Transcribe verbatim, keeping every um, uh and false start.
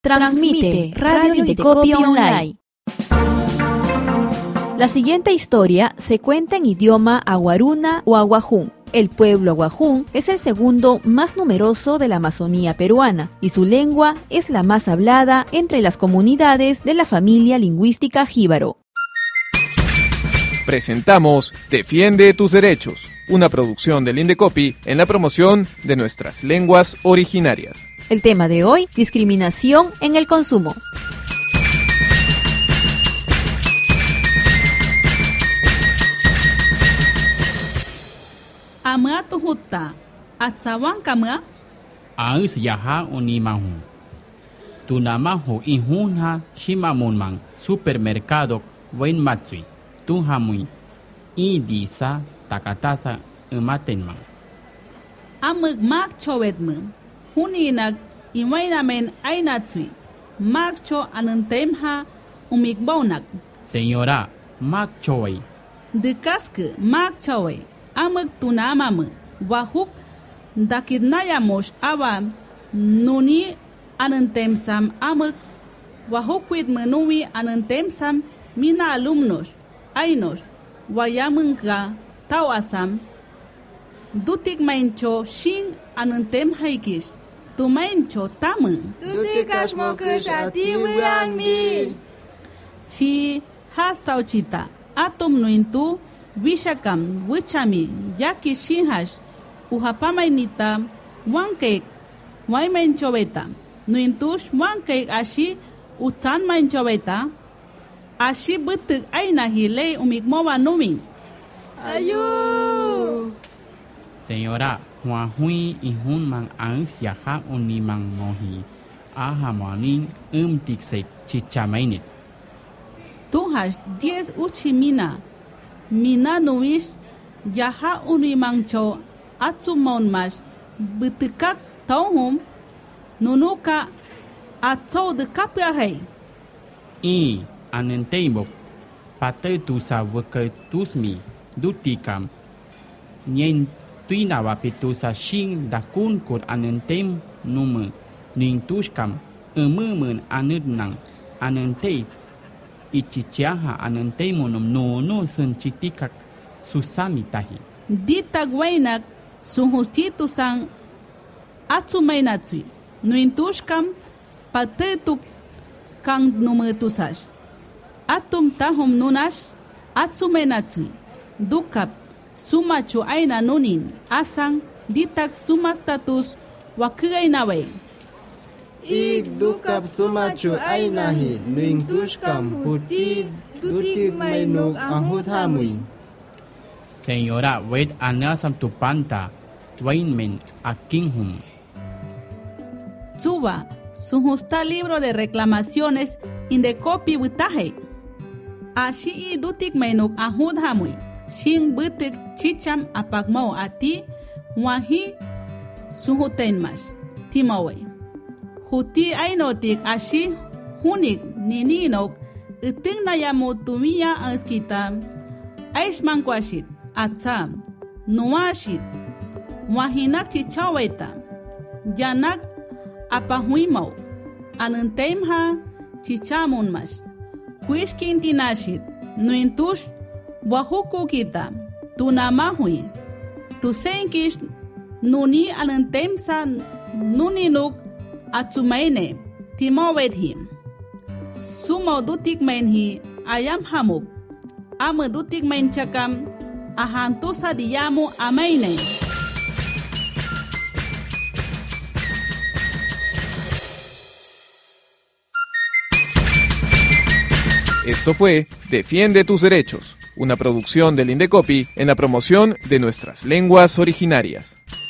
Transmite Radio Indecopi Online. La siguiente historia se cuenta en idioma aguaruna o aguajún. El pueblo aguajún es el segundo más numeroso de la Amazonía peruana y su lengua es la más hablada entre las comunidades de la familia lingüística jíbaro. Presentamos Defiende tus derechos, una producción del Indecopi en la promoción de nuestras lenguas originarias. El tema de hoy, discriminación en el consumo. Amua tu hutta, atsawan kamua? Aus yaha unimahu. Tunamahu inhunha shimamunman supermercado wen matsui. Tunhamui idisa takatasa ematenman. Amuk mak chowetmu. Huninak iwainamen ainatsui. Mak cho anantemha umikbonak. Señora, mak chowai. Dekask mak chowai. Amuk tunamamu. Wahuk dakidnayamosh awa nuni anantemsam amuk. Wahukwit menui anantemsam mina alumnos. Ainos, wayamunga, tawasam, dutik maincho, shin, anuntem haikish, tu maincho, tamu. Dutikas mokus ati wiangmi. Chi, hastau chita, atom nuintu, wishakam, wichami, yaki shinhash, uhapamainita, one cake, wai maincho beta, nuintush, one cake ashi, utan maincho beta. Ashi betuk aina hile umikmowa numi. Ayu. Señora, Juan Hui y Hunman ans yaha unimang mohi. Aha manin um tiksek chichamainit. Tu has diez uchimina. Mina nuish yaha unimang cho atsumon mas. Betukak tauhum nunuka atso de kapiahei. I. Anentembok patay tu sa wakay tusmi dutikam nyen tuina wapitu sa shing dakun kur anentem nume ning tuskam emumen anudnang anentei ichichiaha anentemonum no no senchitikak susami tahi ditagwainak sunhustitu sang atsumainatsui nuintuskam patay tu kang numetusash atum tahum nunash atsumenatsui dukap sumachu aina nunin asang ditak sumaktatus wakugainawe Ik dukap sumachu ainahi nuintushkam huti dutik mainuk ahuthamui. Señora, wait anasam tupanta wainmen akinhum. Tsuba, su justa libro de reclamaciones Indecopi witahe. Ashi i dutik menuk ahud hamui. Shin butik chicham apagmo ati wahi suhutenmash. Timowe. Huti ainotik ashi hunik nininok iting nayamu tumiya anskita. Aishmankwashit atsam nuashit. Wahinak chichaweta. Yanak apahuimo. Anantemha chichamunmash. Kuishkin tinashit, nuintush, wahuku kita, tunamahui, tusenkish, nuni anantemsa, nuninuk, atsumaine, timowedhim. Sumo dutik menhi, ayam hamuk, ama dutik menchakam, ahantusa diyamu amaine. Esto fue Defiende tus derechos, una producción del Indecopi en la promoción de nuestras lenguas originarias.